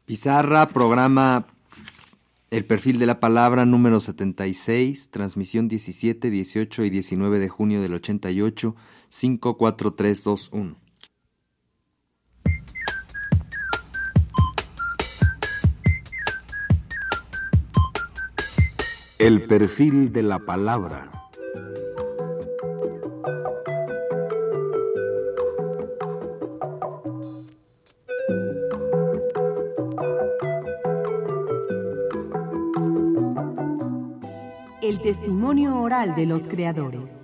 Pizarra, programa El Perfil de la Palabra número 76, transmisión 17, 18 y 19 de junio del 88, 54321. El Perfil de la Palabra. El testimonio oral de los creadores.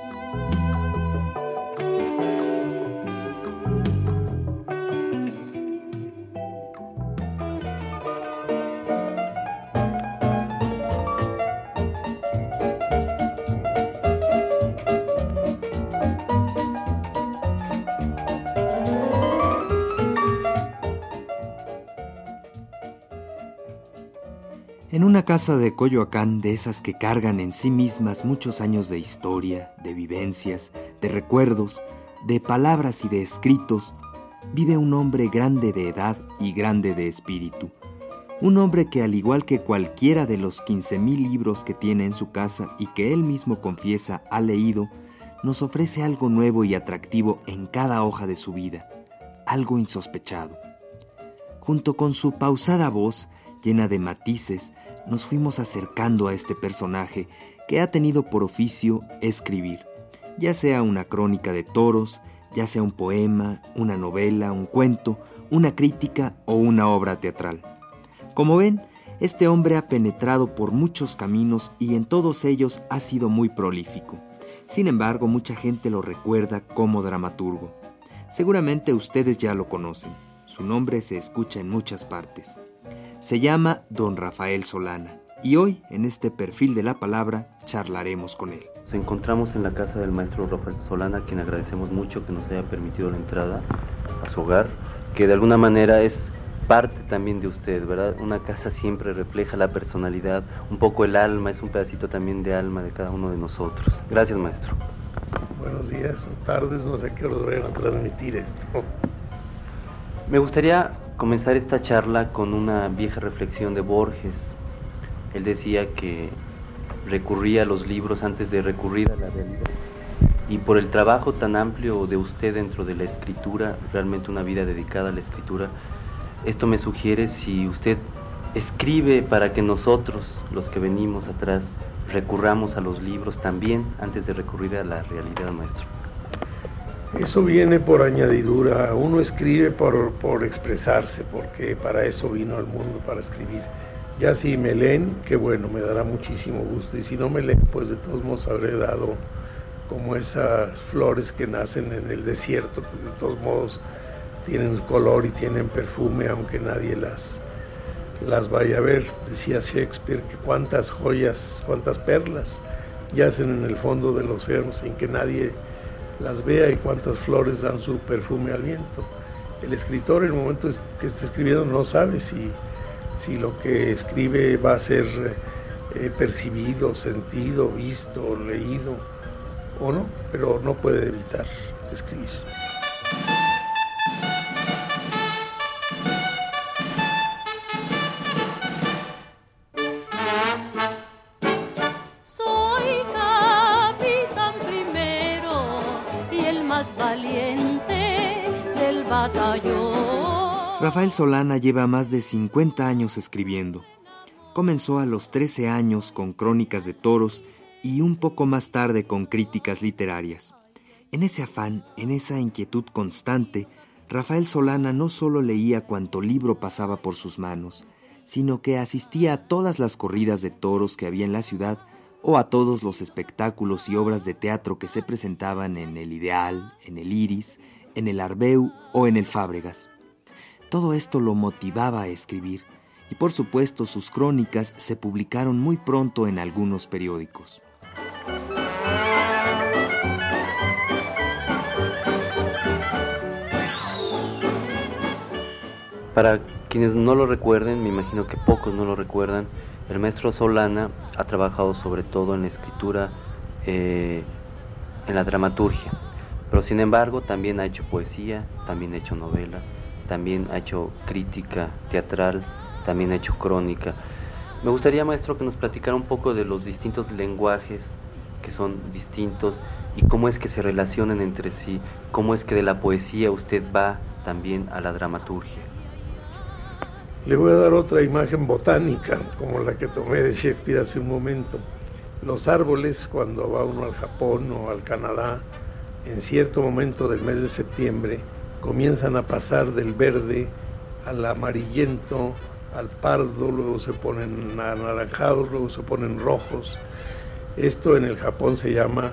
En una casa de Coyoacán, de esas que cargan en sí mismas muchos años de historia, de vivencias, de recuerdos, de palabras y de escritos, vive un hombre grande de edad y grande de espíritu. Un hombre que, al igual que cualquiera de los 15,000 libros que tiene en su casa y que él mismo confiesa ha leído, nos ofrece algo nuevo y atractivo en cada hoja de su vida, algo insospechado. Junto con su pausada voz, llena de matices, nos fuimos acercando a este personaje que ha tenido por oficio escribir, ya sea una crónica de toros, ya sea un poema, una novela, un cuento, una crítica o una obra teatral. Como ven, este hombre ha penetrado por muchos caminos y en todos ellos ha sido muy prolífico. Sin embargo, mucha gente lo recuerda como dramaturgo. Seguramente ustedes ya lo conocen. Su nombre se escucha en muchas partes. Se llama Don Rafael Solana y hoy, en este Perfil de la Palabra, charlaremos con él. Nos encontramos en la casa del maestro Rafael Solana, a quien agradecemos mucho que nos haya permitido la entrada a su hogar, que de alguna manera es parte también de usted, ¿verdad? Una casa siempre refleja la personalidad, un poco el alma, es un pedacito también de alma de cada uno de nosotros. Gracias, maestro. Buenos días o tardes, no sé qué horas vayan a transmitir esto. Me gustaría comenzar esta charla con una vieja reflexión de Borges. Él decía que recurría a los libros antes de recurrir a la realidad. Y por el trabajo tan amplio de usted dentro de la escritura, realmente una vida dedicada a la escritura, esto me sugiere si usted escribe para que nosotros, los que venimos atrás, recurramos a los libros también antes de recurrir a la realidad, maestro. Eso viene por añadidura. Uno escribe por expresarse, porque para eso vino al mundo, para escribir. Ya si me leen, qué bueno, me dará muchísimo gusto. Y si no me leen, pues de todos modos habré dado como esas flores que nacen en el desierto, que de todos modos tienen color y tienen perfume, aunque nadie las vaya a ver. Decía Shakespeare que cuántas joyas, cuántas perlas yacen en el fondo del océano sin que nadie las vea, y cuántas flores dan su perfume al viento. El escritor, en el momento que está escribiendo, no sabe si lo que escribe va a ser percibido, sentido, visto, leído o no, pero no puede evitar escribir. Rafael Solana lleva más de 50 años escribiendo. Comenzó a los 13 años con crónicas de toros y un poco más tarde con críticas literarias. En ese afán, en esa inquietud constante, Rafael Solana no solo leía cuanto libro pasaba por sus manos, sino que asistía a todas las corridas de toros que había en la ciudad o a todos los espectáculos y obras de teatro que se presentaban en el Ideal, en el Iris, en el Arbeu o en el Fábregas. Todo esto lo motivaba a escribir y, por supuesto, sus crónicas se publicaron muy pronto en algunos periódicos. Para quienes no lo recuerden, me imagino que pocos no lo recuerdan, el maestro Solana ha trabajado sobre todo en la escritura, en la dramaturgia, pero sin embargo también ha hecho poesía, también ha hecho novela, también ha hecho crítica teatral, también ha hecho crónica. Me gustaría, maestro, que nos platicara un poco de los distintos lenguajes que son distintos y cómo es que se relacionan entre sí, cómo es que de la poesía usted va también a la dramaturgia. Le voy a dar otra imagen botánica, como la que tomé de Shakespeare hace un momento. Los árboles, cuando va uno al Japón o al Canadá, en cierto momento del mes de septiembre, comienzan a pasar del verde al amarillento, al pardo, luego se ponen anaranjados, luego se ponen rojos. Esto en el Japón se llama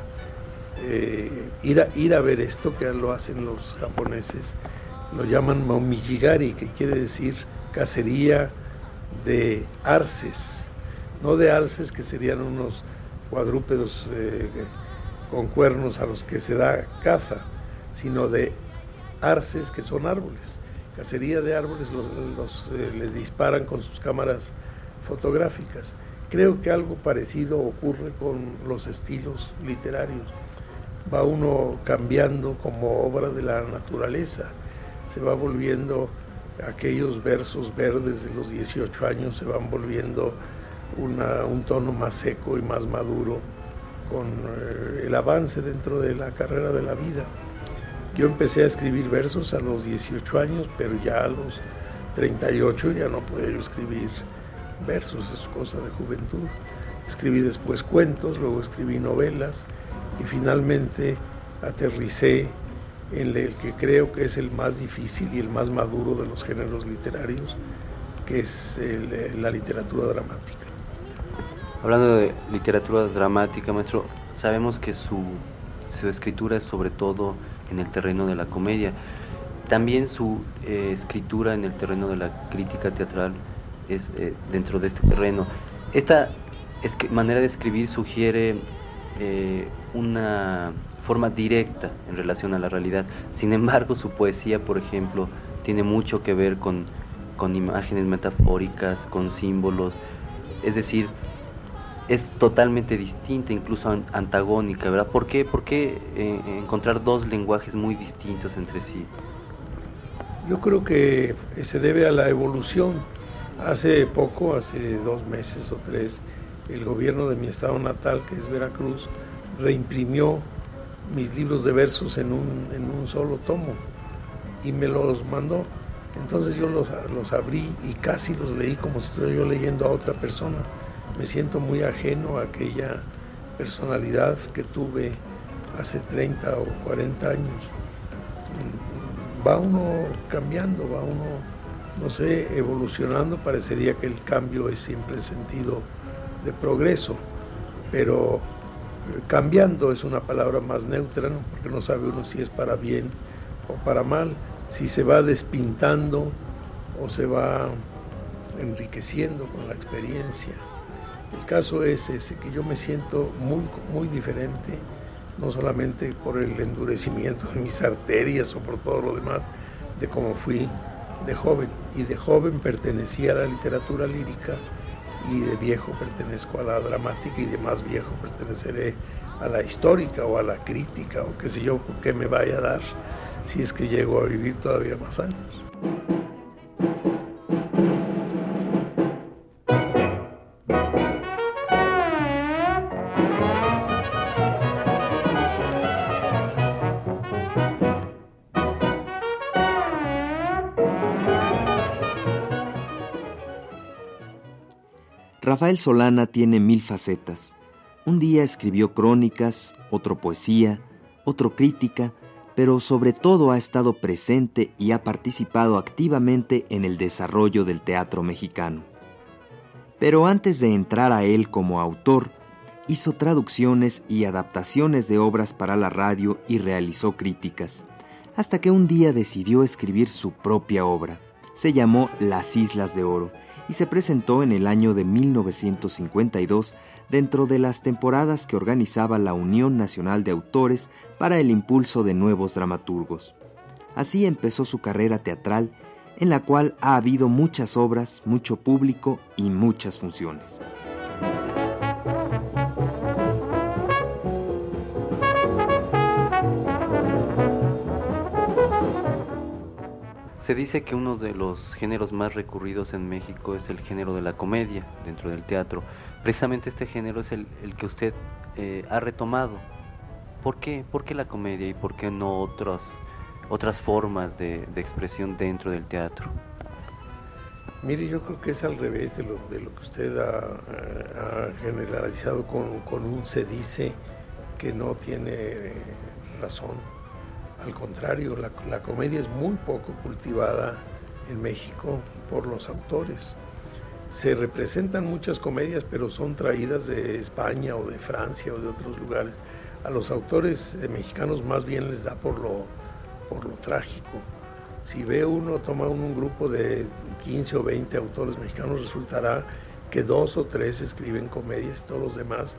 ir a ver esto, que lo hacen los japoneses, lo llaman momijigari, que quiere decir cacería de arces, no de alces, que serían unos cuadrúpedos con cuernos a los que se da caza, sino de arces, que son árboles. Cacería de árboles, les disparan con sus cámaras fotográficas. Creo que algo parecido ocurre con los estilos literarios. Va uno cambiando como obra de la naturaleza, se va volviendo, aquellos versos verdes de los 18 años se van volviendo un tono más seco y más maduro con el avance dentro de la carrera de la vida. Yo empecé a escribir versos a los 18 años, pero ya a los 38 ya no podía yo escribir versos, es cosa de juventud. Escribí después cuentos, luego escribí novelas y finalmente aterricé en el que creo que es el más difícil y el más maduro de los géneros literarios, que es la literatura dramática. Hablando de literatura dramática, maestro, sabemos que su escritura es sobre todo en el terreno de la comedia. También su escritura en el terreno de la crítica teatral es dentro de este terreno. Esta manera de escribir sugiere una forma directa en relación a la realidad. Sin embargo, su poesía, por ejemplo, tiene mucho que ver con imágenes metafóricas, con símbolos, es decir, es totalmente distinta, incluso antagónica, ¿verdad? ¿Por qué encontrar dos lenguajes muy distintos entre sí? Yo creo que se debe a la evolución. Hace poco, hace 2 meses o 3, el gobierno de mi estado natal, que es Veracruz, reimprimió mis libros de versos en un solo tomo y me los mandó. Entonces yo los abrí y casi los leí como si estuviera yo leyendo a otra persona. Me siento muy ajeno a aquella personalidad que tuve hace 30 o 40 años. Va uno cambiando, va uno, no sé, evolucionando. Parecería que el cambio es siempre en sentido de progreso, pero cambiando es una palabra más neutra, ¿no? Porque no sabe uno si es para bien o para mal, si se va despintando o se va enriqueciendo con la experiencia. El caso es ese, que yo me siento muy, muy diferente, no solamente por el endurecimiento de mis arterias o por todo lo demás, de cómo fui de joven. Y de joven pertenecía a la literatura lírica, y de viejo pertenezco a la dramática, y de más viejo perteneceré a la histórica o a la crítica, o qué sé yo, qué me vaya a dar si es que llego a vivir todavía más años. Rafael Solana tiene 1000 facetas. Un día escribió crónicas, otro poesía, otro crítica, pero sobre todo ha estado presente y ha participado activamente en el desarrollo del teatro mexicano. Pero antes de entrar a él como autor, hizo traducciones y adaptaciones de obras para la radio y realizó críticas, hasta que un día decidió escribir su propia obra. Se llamó Las Islas de Oro y se presentó en el año de 1952 dentro de las temporadas que organizaba la Unión Nacional de Autores para el impulso de nuevos dramaturgos. Así empezó su carrera teatral, en la cual ha habido muchas obras, mucho público y muchas funciones. Se dice que uno de los géneros más recurridos en México es el género de la comedia dentro del teatro. Precisamente este género es el que usted ha retomado. ¿Por qué? ¿Por qué la comedia y por qué no otras formas de expresión dentro del teatro? Mire, yo creo que es al revés de lo que usted ha generalizado con un se dice que no tiene razón. Al contrario, la comedia es muy poco cultivada en México por los autores. Se representan muchas comedias, pero son traídas de España o de Francia o de otros lugares. A los autores mexicanos más bien les da por lo trágico. Si ve uno, toma un grupo de 15 o 20 autores mexicanos, resultará que 2 o 3 escriben comedias, todos los demás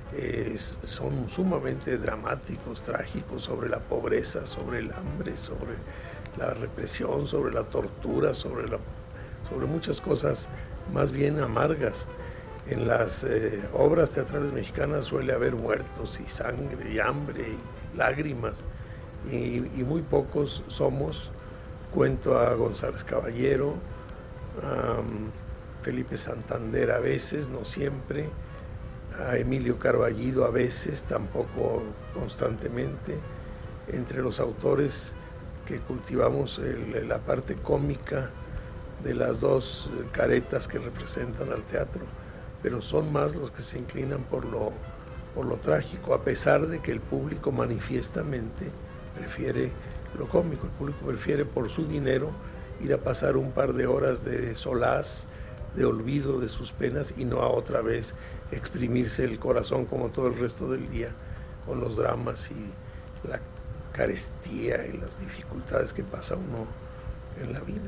son sumamente dramáticos, trágicos, sobre la pobreza, sobre el hambre, sobre la represión, sobre la tortura, sobre muchas cosas más bien amargas. En las obras teatrales mexicanas suele haber muertos y sangre y hambre y lágrimas, y muy pocos somos. Cuento a González Caballero, a Felipe Santander a veces, no siempre, a Emilio Carballido a veces, tampoco constantemente. Entre los autores que cultivamos la parte cómica de las dos caretas que representan al teatro, pero son más los que se inclinan por lo trágico, a pesar de que el público manifiestamente prefiere lo cómico. El público prefiere por su dinero ir a pasar un par de horas de solaz, de olvido de sus penas, y no a otra vez exprimirse el corazón como todo el resto del día con los dramas y la carestía y las dificultades que pasa uno en la vida.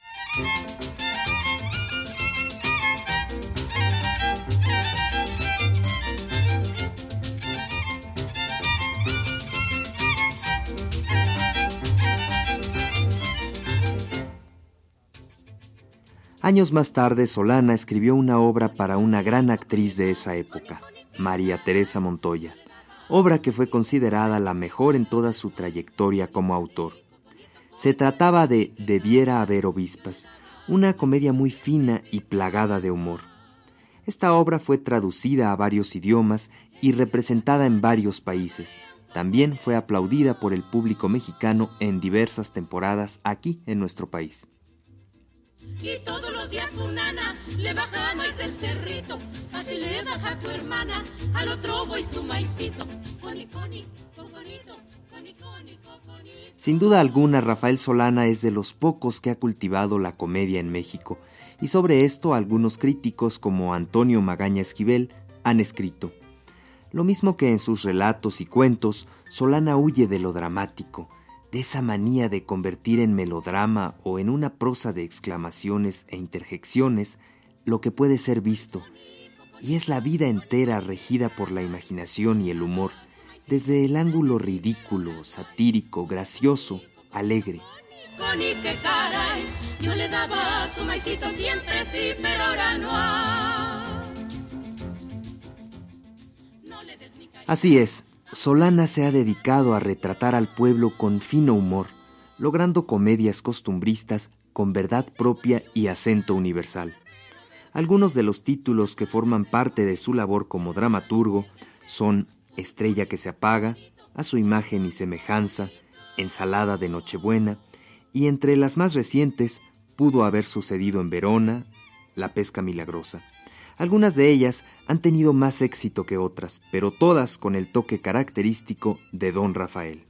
Años más tarde, Solana escribió una obra para una gran actriz de esa época, María Teresa Montoya, obra que fue considerada la mejor en toda su trayectoria como autor. Se trataba de Debiera haber obispas, una comedia muy fina y plagada de humor. Esta obra fue traducida a varios idiomas y representada en varios países. También fue aplaudida por el público mexicano en diversas temporadas aquí en nuestro país. Y todos los días su nana le baja maíz del cerrito, así le baja tu hermana al otro voy su maicito. Coni, coni, coconito, coni, coni, coconito. Sin duda alguna, Rafael Solana es de los pocos que ha cultivado la comedia en México, y sobre esto algunos críticos como Antonio Magaña Esquivel han escrito. Lo mismo que en sus relatos y cuentos, Solana huye de lo dramático, de esa manía de convertir en melodrama o en una prosa de exclamaciones e interjecciones lo que puede ser visto, y es la vida entera regida por la imaginación y el humor, desde el ángulo ridículo, satírico, gracioso, alegre. Coni, que caray, yo le daba su maicito siempre sí, pero ahora no hay. No le des ni cariño. Así es. Solana se ha dedicado a retratar al pueblo con fino humor, logrando comedias costumbristas con verdad propia y acento universal. Algunos de los títulos que forman parte de su labor como dramaturgo son Estrella que se apaga, A su imagen y semejanza, Ensalada de Nochebuena, y entre las más recientes, Pudo haber sucedido en Verona, La pesca milagrosa. Algunas de ellas han tenido más éxito que otras, pero todas con el toque característico de Don Rafael.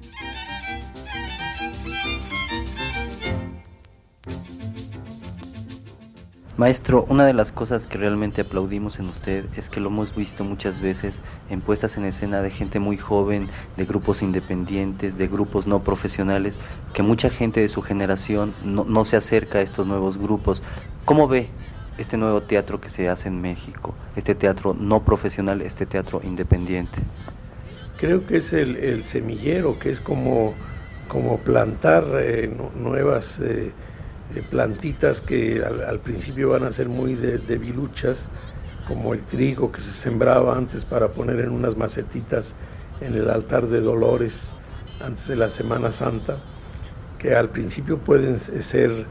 Maestro, una de las cosas que realmente aplaudimos en usted es que lo hemos visto muchas veces en puestas en escena de gente muy joven, de grupos independientes, de grupos no profesionales, que mucha gente de su generación no se acerca a estos nuevos grupos. ¿Cómo ve este nuevo teatro que se hace en México, este teatro no profesional, este teatro independiente? Creo que es el semillero, que es como plantar nuevas plantitas que al principio van a ser muy debiluchas, como el trigo que se sembraba antes para poner en unas macetitas en el altar de Dolores antes de la Semana Santa, que al principio pueden ser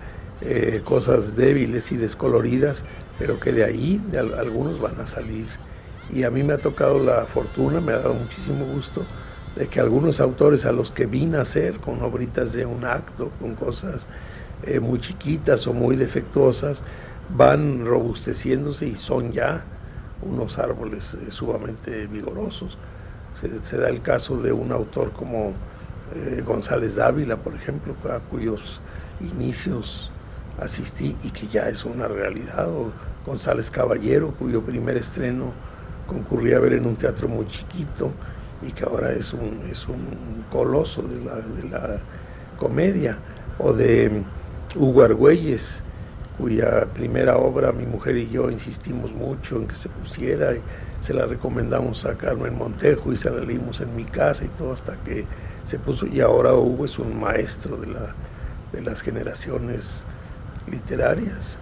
cosas débiles y descoloridas, pero que de ahí algunos van a salir. Y a mí me ha tocado la fortuna, me ha dado muchísimo gusto, de que algunos autores a los que vine a hacer con obritas de un acto, con cosas muy chiquitas o muy defectuosas, van robusteciéndose y son ya unos árboles sumamente vigorosos. Se da el caso de un autor como González Dávila, por ejemplo, a cuyos inicios asistí y que ya es una realidad, o González Caballero, cuyo primer estreno concurrí a ver en un teatro muy chiquito y que ahora es un coloso de la comedia, o de Hugo Argüelles, cuya primera obra mi mujer y yo insistimos mucho en que se pusiera, y se la recomendamos a Carmen Montejo y se la leímos en mi casa y todo hasta que se puso, y ahora Hugo es un maestro de las generaciones literarias.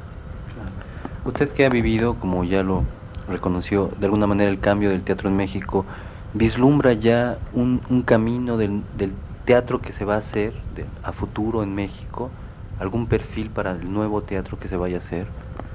Usted que ha vivido, como ya lo reconoció, de alguna manera el cambio del teatro en México, ¿vislumbra ya un camino del teatro que se va a hacer a futuro en México? ¿Algún perfil para el nuevo teatro que se vaya a hacer?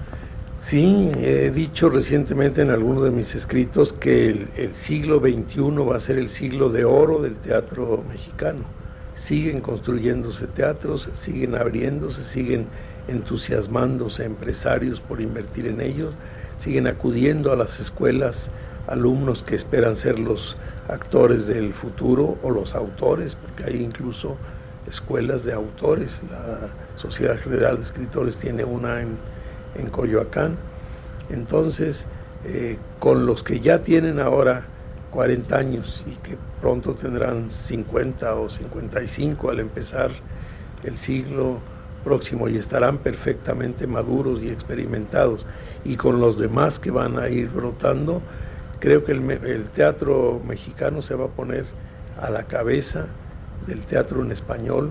Sí, he dicho recientemente en alguno de mis escritos que el siglo XXI va a ser el siglo de oro del teatro mexicano. Siguen construyéndose teatros, siguen abriéndose, siguen entusiasmándose empresarios por invertir en ellos, siguen acudiendo a las escuelas alumnos que esperan ser los actores del futuro o los autores, porque hay incluso escuelas de autores. La Sociedad General de Escritores tiene una en Coyoacán. Entonces, con los que ya tienen ahora 40 años y que pronto tendrán 50 o 55 al empezar el siglo próximo y estarán perfectamente maduros y experimentados, y con los demás que van a ir brotando, creo que el teatro mexicano se va a poner a la cabeza del teatro en español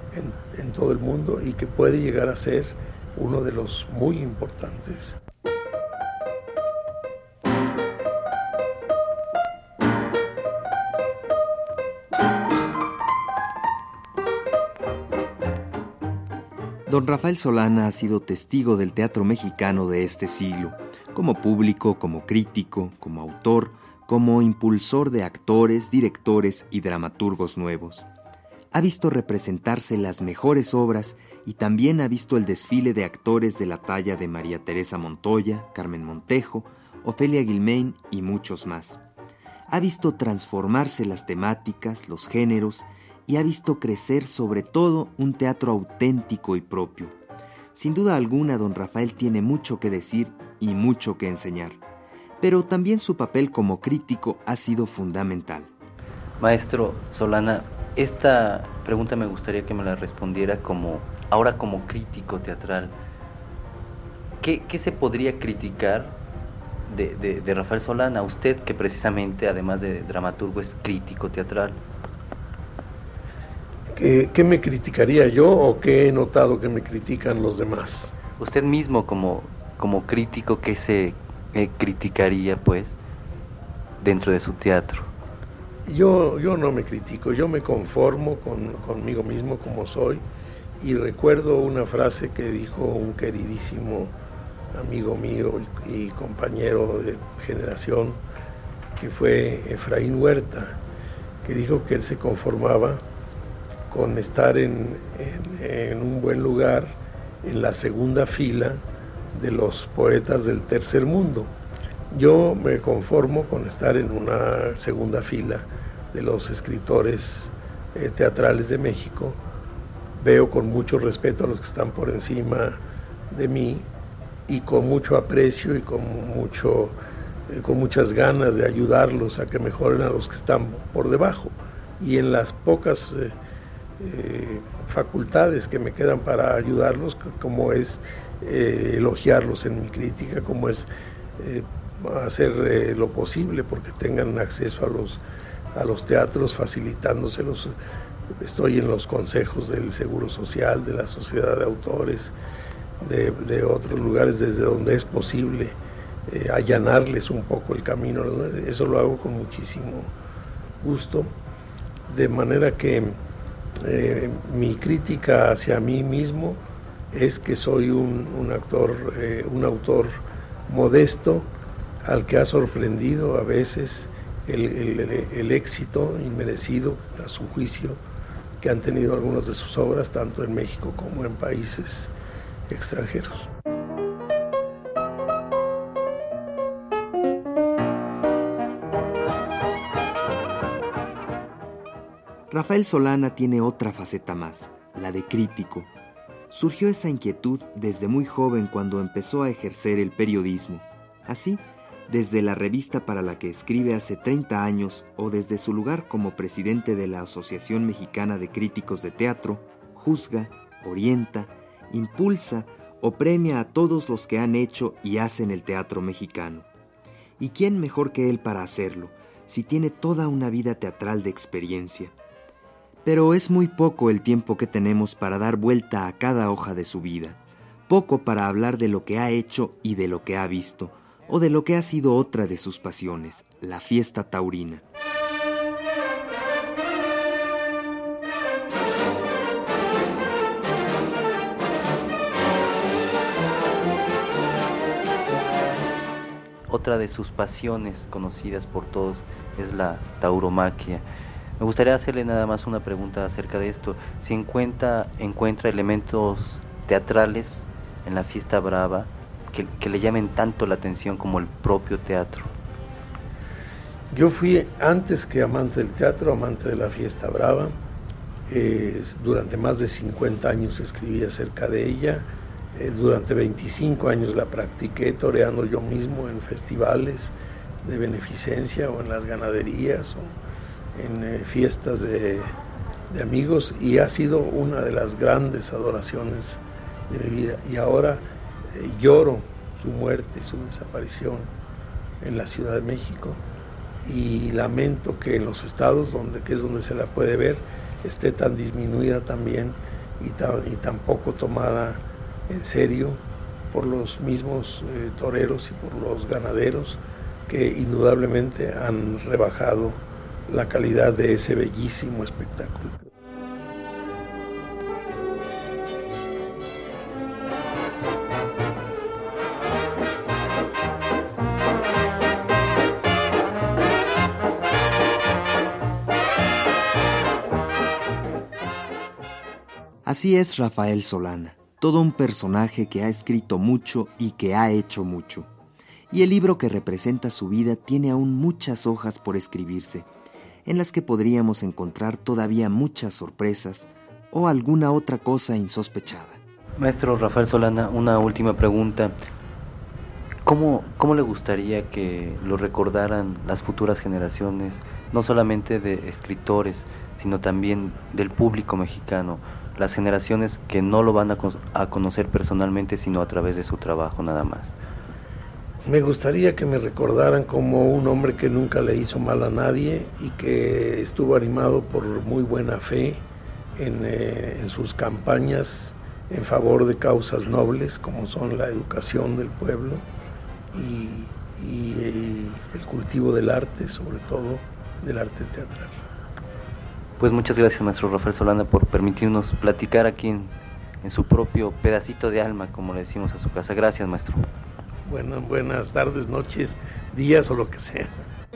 en todo el mundo, y que puede llegar a ser uno de los muy importantes. Don Rafael Solana ha sido testigo del teatro mexicano de este siglo, como público, como crítico, como autor, como impulsor de actores, directores y dramaturgos nuevos. Ha visto representarse las mejores obras y también ha visto el desfile de actores de la talla de María Teresa Montoya, Carmen Montejo, Ofelia Guilmain y muchos más. Ha visto transformarse las temáticas, los géneros, y ha visto crecer sobre todo un teatro auténtico y propio. Sin duda alguna, don Rafael tiene mucho que decir y mucho que enseñar, pero también su papel como crítico ha sido fundamental. Maestro Solana, esta pregunta me gustaría que me la respondiera ahora como crítico teatral. ¿Qué se podría criticar de Rafael Solana? Usted que precisamente, además de dramaturgo, es crítico teatral. ¿Qué me criticaría yo o qué he notado que me critican los demás? Usted mismo como crítico, ¿qué se criticaría pues dentro de su teatro? Yo no me critico, yo me conformo conmigo mismo como soy, y recuerdo una frase que dijo un queridísimo amigo mío y compañero de generación, que fue Efraín Huerta, que dijo que él se conformaba con estar en un buen lugar en la segunda fila de los poetas del tercer mundo. Yo me conformo con estar en una segunda fila de los escritores teatrales de México. Veo con mucho respeto a los que están por encima de mí, y con mucho aprecio y con muchas ganas de ayudarlos a que mejoren a los que están por debajo. Y en las pocas facultades que me quedan para ayudarlos, como es elogiarlos en mi crítica, como es hacer lo posible porque tengan acceso a los teatros, facilitándoselos. Estoy en los consejos del Seguro Social, de la Sociedad de Autores, de otros lugares desde donde es posible allanarles un poco el camino. Eso lo hago con muchísimo gusto, de manera que Mi crítica hacia mí mismo es que soy un autor modesto al que ha sorprendido a veces el éxito inmerecido, a su juicio, que han tenido algunas de sus obras, tanto en México como en países extranjeros. Rafael Solana tiene otra faceta más, la de crítico. Surgió esa inquietud desde muy joven cuando empezó a ejercer el periodismo. Así, desde la revista para la que escribe hace 30 años o desde su lugar como presidente de la Asociación Mexicana de Críticos de Teatro, juzga, orienta, impulsa o premia a todos los que han hecho y hacen el teatro mexicano. ¿Y quién mejor que él para hacerlo, si tiene toda una vida teatral de experiencia? Pero es muy poco el tiempo que tenemos para dar vuelta a cada hoja de su vida, poco para hablar de lo que ha hecho y de lo que ha visto, o de lo que ha sido otra de sus pasiones, la fiesta taurina. Otra de sus pasiones conocidas por todos es la tauromaquia. Me gustaría hacerle nada más una pregunta acerca de esto. Si encuentra elementos teatrales en la fiesta brava que le llamen tanto la atención como el propio teatro. Yo fui, antes que amante del teatro, amante de la fiesta brava. Durante más de 50 años escribí acerca de ella. Durante 25 años la practiqué toreando yo mismo en festivales de beneficencia o en las ganaderías o en fiestas de amigos, y ha sido una de las grandes adoraciones de mi vida. Y ahora lloro su muerte, su desaparición en la Ciudad de México, y lamento que en los estados que es donde se la puede ver, esté tan disminuida también y tan poco tomada en serio por los mismos toreros y por los ganaderos, que indudablemente han rebajado la calidad de ese bellísimo espectáculo. Así es Rafael Solana, todo un personaje que ha escrito mucho y que ha hecho mucho. Y el libro que representa su vida tiene aún muchas hojas por escribirse, en las que podríamos encontrar todavía muchas sorpresas o alguna otra cosa insospechada. Maestro Rafael Solana, una última pregunta. ¿Cómo le gustaría que lo recordaran las futuras generaciones, no solamente de escritores, sino también del público mexicano, las generaciones que no lo van a conocer personalmente, sino a través de su trabajo nada más? Me gustaría que me recordaran como un hombre que nunca le hizo mal a nadie y que estuvo animado por muy buena fe en sus campañas en favor de causas nobles, como son la educación del pueblo y el cultivo del arte, sobre todo del arte teatral. Pues muchas gracias, maestro Rafael Solana, por permitirnos platicar aquí en su propio pedacito de alma, como le decimos a su casa. Gracias, maestro. Buenas tardes, noches, días o lo que sea.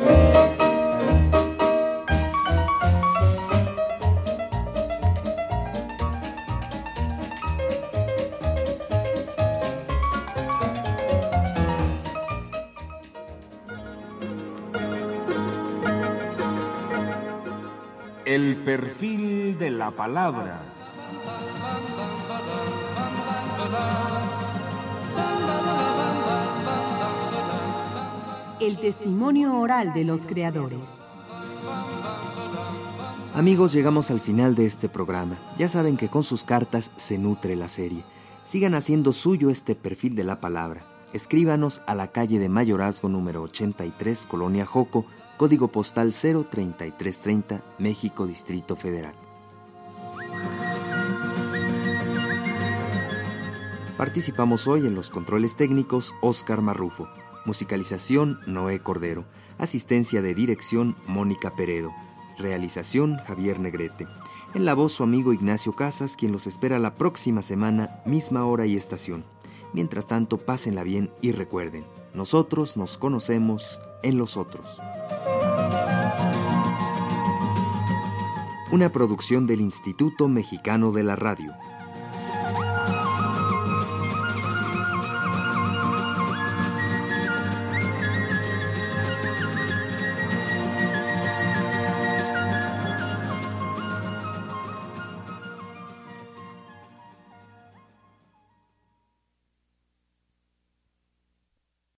El perfil de la palabra. El testimonio oral de los creadores. Amigos, llegamos al final de este programa. Ya saben que con sus cartas se nutre la serie. Sigan haciendo suyo este perfil de la palabra. Escríbanos a la calle de Mayorazgo número 83, Colonia Joco, código postal 03330, México, Distrito Federal. Participamos hoy en los controles técnicos Óscar Marrufo, musicalización Noé Cordero, asistencia de dirección Mónica Peredo, realización Javier Negrete. En la voz su amigo Ignacio Casas, quien los espera la próxima semana, misma hora y estación. Mientras tanto, pásenla bien y recuerden, nosotros nos conocemos en los otros. Una producción del Instituto Mexicano de la Radio.